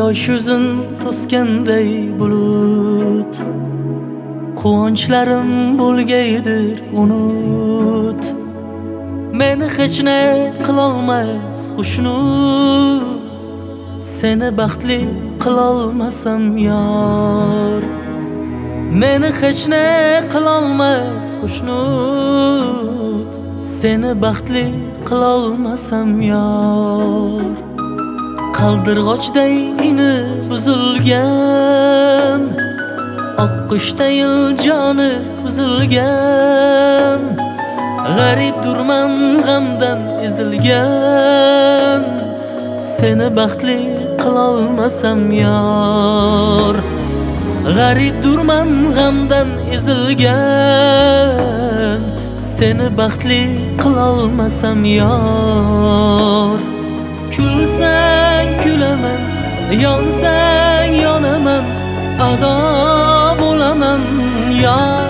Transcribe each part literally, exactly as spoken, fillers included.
yosh yuzin to'sganday bulut, quvonchlarim bo'lgaydir unut. Meni hech ne qilolmas xushnud, seni baxtli qilolmasam yor. Meni hech ne qilolmas xushnud, seni baxtli qilolmasam yor. Qaldirg'ochday ini buzilgan, oqqushday joni uzilgan, g'aribdurman g'amdan ezilgan, seni baxtli qilolmasam yor. G'aribdurman g'amdan ezilgan, seni baxtli qilolmasam yor. Kulsang kulaman, yonsang yonaman, ado bo'laman yor.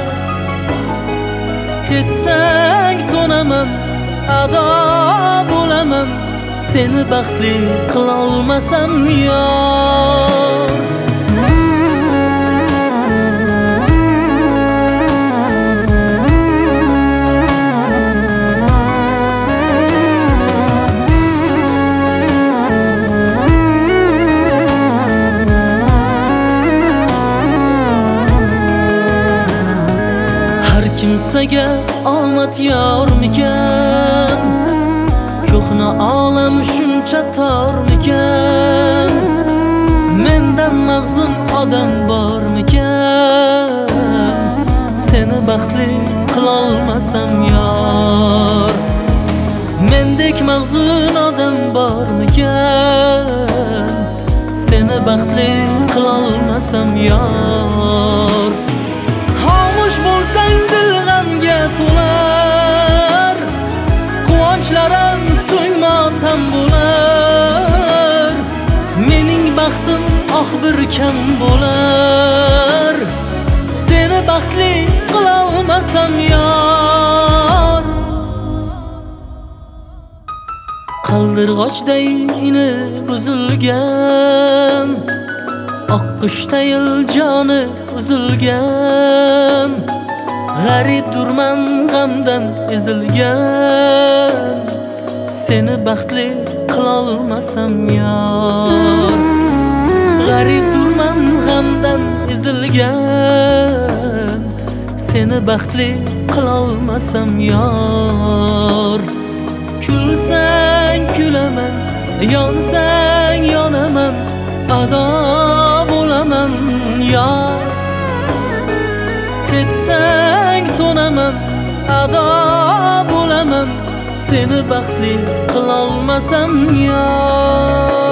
Ketsang so'naman, ado bo'laman, seni baxtli qilolmasam yor. Kimsaga omad yormikan, ko'hna olam shuncha tormikan, mendan mag'zun odam bormikan, seni baxtli qilolmasam yor. Mendek mag'zun odam bormikan, seni baxtli qilolmasam yor. Xomush bo'lsang dil g'amga to'lar, quvonchlarim so'ngmotam bo'lar. Mening baxtim oq bir kam bo'lar, seni baxtli qilolmasam yor. Qaldirg'ochday ini buzilgan, oqqushday joni uzilgan, g'aribdurman g'amdan ezilgan, seni baxtli qilolmasam yor. G'aribdurman g'amdan ezilgan, seni baxtli qilolmasam yor. Kulsang kulaman, yonsang yonaman, ado bo'laman yor. Ketsang so'naman, ado bo'laman, seni baxtli qilolmasam yor.